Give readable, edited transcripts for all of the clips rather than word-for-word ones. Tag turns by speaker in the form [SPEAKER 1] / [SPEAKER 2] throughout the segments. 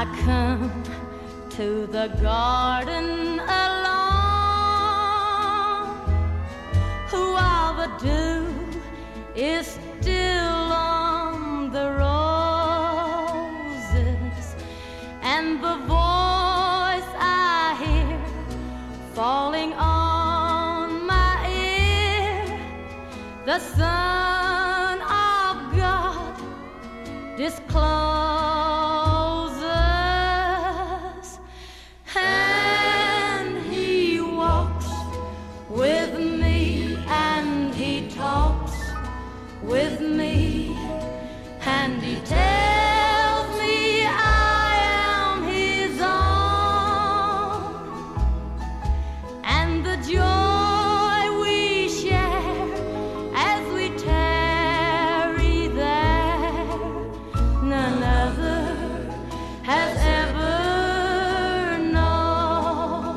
[SPEAKER 1] I come to the garden alone, while the dew is still on the roses, and the voice I hear falling on my ear, the Son of God discloses, and he walks with me, and he talks with me, and he tells me I am his own, and the joy we share as we tarry there, none other has ever known.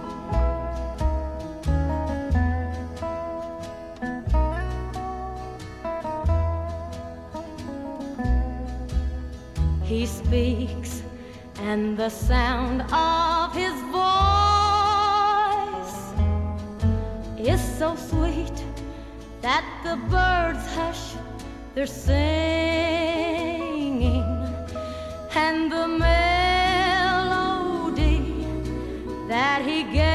[SPEAKER 1] He speaks, and the sound of his voice is so sweet that the birds hush their singing, and the melody that he gave